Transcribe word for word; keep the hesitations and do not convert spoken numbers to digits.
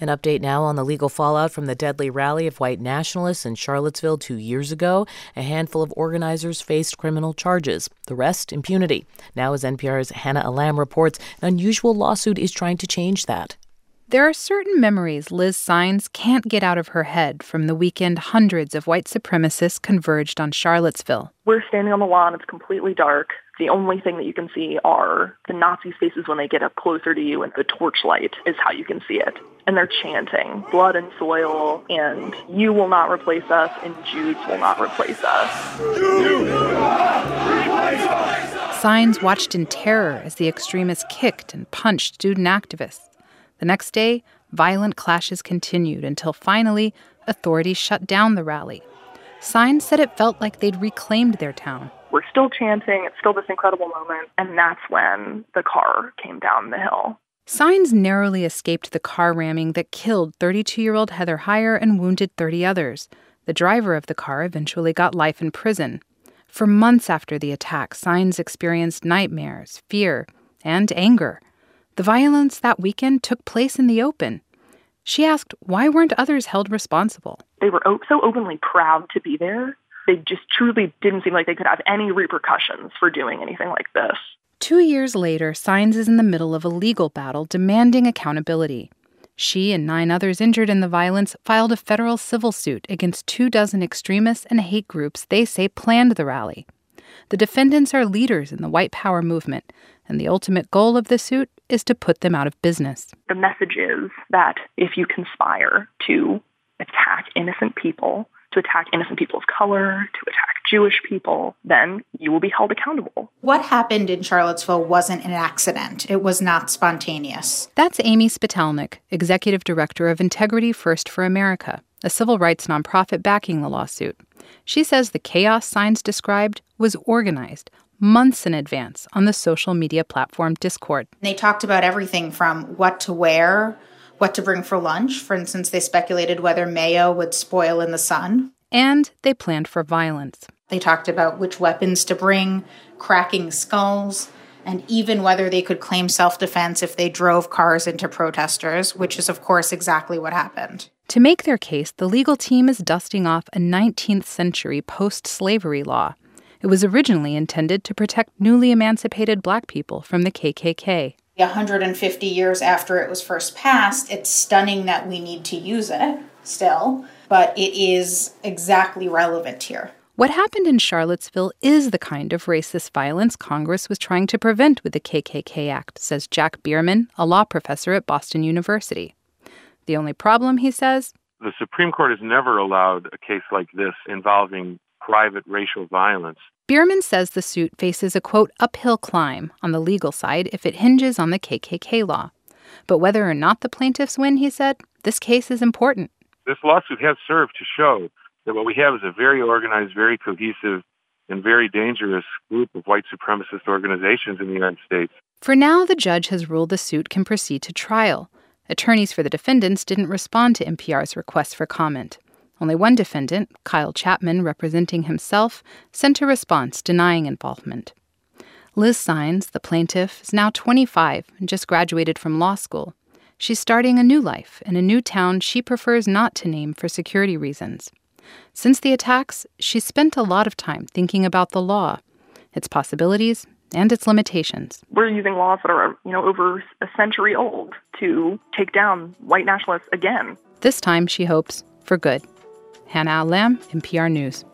An update now on the legal fallout from the deadly rally of white nationalists in Charlottesville two years ago. A handful of organizers faced criminal charges. The rest, impunity. Now, as N P R's Hannah Alam reports, an unusual lawsuit is trying to change that. There are certain memories Liz Sines can't get out of her head from the weekend hundreds of white supremacists converged on Charlottesville. We're standing on the lawn. It's completely dark. The only thing that you can see are the Nazi faces when they get up closer to you, and the torchlight is how you can see it. And they're chanting, blood and soil, and you will not replace us, and Jews will not replace us. You will not replace us! Sines watched in terror as the extremists kicked and punched student activists. The next day, violent clashes continued until finally, authorities shut down the rally. Sines said it felt like they'd reclaimed their town. We're still chanting. It's still this incredible moment. And that's when the car came down the hill. Sines narrowly escaped the car ramming that killed thirty-two-year-old Heather Heyer and wounded thirty others. The driver of the car eventually got life in prison. For months after the attack, Sines experienced nightmares, fear, and anger. The violence that weekend took place in the open. She asked, why weren't others held responsible? They were so openly proud to be there. They just truly didn't seem like they could have any repercussions for doing anything like this. Two years later, Sines is in the middle of a legal battle demanding accountability. She and nine others injured in the violence filed a federal civil suit against two dozen extremists and hate groups they say planned the rally. The defendants are leaders in the white power movement, and the ultimate goal of the suit is to put them out of business. The message is that if you conspire to attack innocent people, to attack innocent people of color, to attack Jewish people, then you will be held accountable. What happened in Charlottesville wasn't an accident. It was not spontaneous. That's Amy Spitalnik, executive director of Integrity First for America, a civil rights nonprofit backing the lawsuit. She says the chaos Sines described was organized months in advance on the social media platform Discord. They talked about everything from what to wear, what to bring for lunch. For instance, they speculated whether mayo would spoil in the sun. And they planned for violence. They talked about which weapons to bring, cracking skulls, and even whether they could claim self-defense if they drove cars into protesters, which is, of course, exactly what happened. To make their case, the legal team is dusting off a nineteenth century post-slavery law. It was originally intended to protect newly emancipated Black people from the K K K. one hundred fifty years after it was first passed, it's stunning that we need to use it still, but it is exactly relevant here. What happened in Charlottesville is the kind of racist violence Congress was trying to prevent with the K K K Act, says Jack Bierman, a law professor at Boston University. The only problem, he says, the Supreme Court has never allowed a case like this involving private racial violence. Bierman says the suit faces a, quote, uphill climb on the legal side if it hinges on the K K K law. But whether or not the plaintiffs win, he said, this case is important. This lawsuit has served to show that what we have is a very organized, very cohesive, and very dangerous group of white supremacist organizations in the United States. For now, the judge has ruled the suit can proceed to trial. Attorneys for the defendants didn't respond to N P R's request for comment. Only one defendant, Kyle Chapman, representing himself, sent a response denying involvement. Liz Sines, the plaintiff, is now twenty-five and just graduated from law school. She's starting a new life in a new town she prefers not to name for security reasons. Since the attacks, she's spent a lot of time thinking about the law, its possibilities, and its limitations. We're using laws that are, you know, over a century old to take down white nationalists again. This time, she hopes, for good. Hannah Alam, N P R News.